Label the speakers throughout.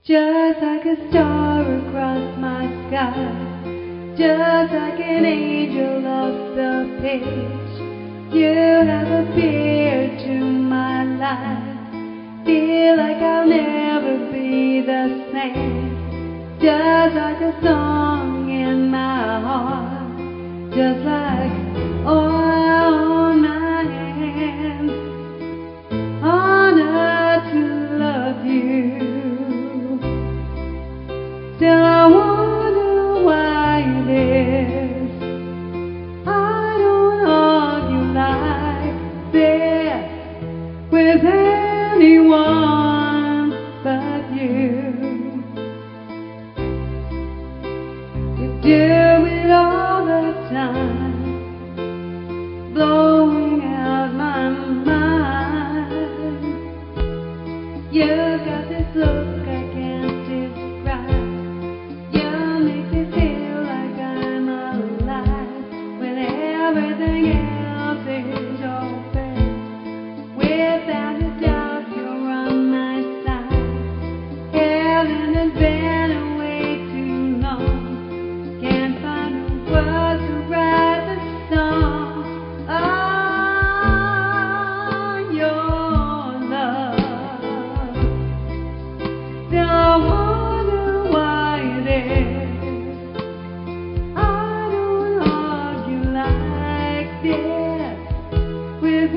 Speaker 1: Just like a star across my sky, just like an angel off the page, you have appeared to my life. Feel like I'll never be the same. Just like a song in my heart, just like oil on my hands. Honored to love you. Still I wonder why it is I don't argue like this with anyone but you. You do it all the time, blowing out my mind. You got this look I can't describe. You make me feel like I'm alive when everything else is open. Without a doubt, you're on my side. Heaven has been away too long. Can't find the words to write the song on your love. Still I wonder why it is I don't argue like this with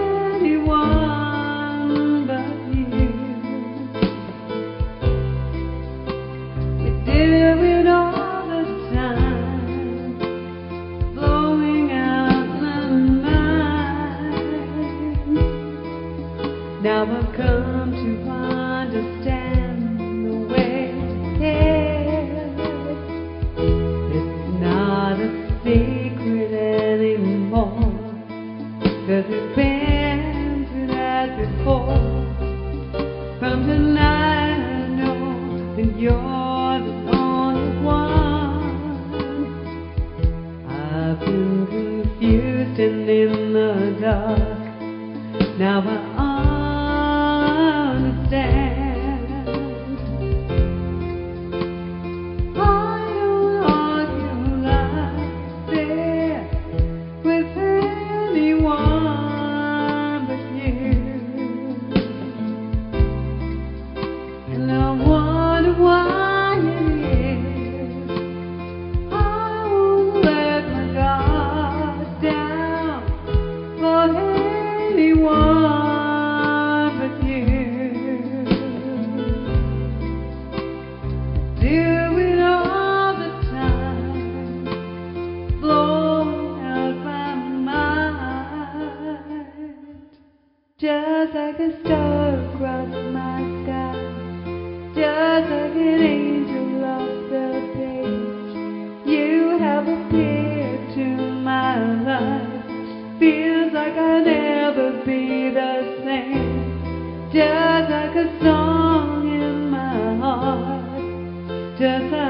Speaker 1: anyone but you. You do it all the time, blowing out my mind. Now I've come to understand the way it is. It's not a secret anymore, 'cause it's been through that before. From tonight I know that you're the only one. I've been confused and in the dark. Now I understand. I don't argue like this with anyone but you. And I wonder why it is I won't let my guard down for anyone but you. Do it all the time, blowing out my mind. Just like a star across my sky, just like an angel off the page, you have appeared to my life. Feels like I'll never be the same. Just like a song in my heart, just like